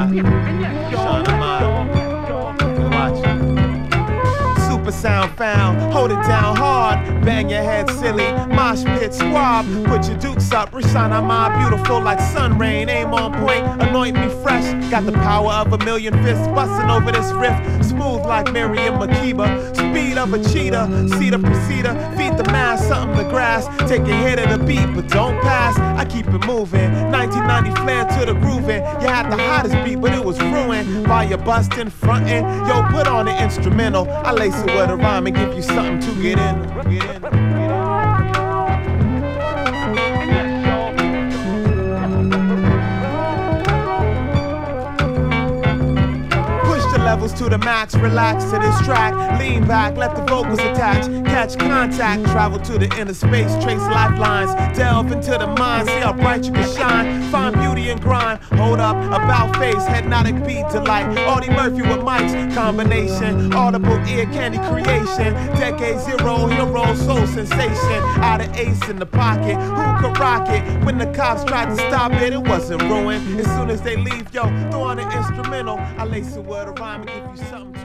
Sean Amaya. Watch it. Super sound found, hold it down hard. Bang your head silly, mosh pit squab. Put your dukes up, Rashawn Ahmad, beautiful like sun rain. Aim on point, anoint me fresh. Got the power of a million fists busting over this riff. Smooth like Miriam Makeba, speed of a cheetah. Cedar procedure, feed the mass, something to grasp. Take a hit of the beat, but don't pass. I keep it moving, 1990 flare to the grooving. You had the hottest beat, but it was ruined by your bustin', frontin'. Yo, put on an instrumental. I lace it with a rhyme and give you something to get in. Levels to the max, relax to this track. Lean back, let the vocals attach. Catch contact, travel to the inner space. Trace lifelines, delve into the mind. See how bright you can shine. Find beauty in grind. Hold up, about face, hypnotic beat delight. Audie Murphy with mics, combination. Audible ear candy creation. Decade zero, hero, soul sensation. Out of ace in the pocket, who could rock it? When the cops tried to stop it, it wasn't ruined. As soon as they leave, yo, throw on an instrumental. I lace it with a rhyme and give you something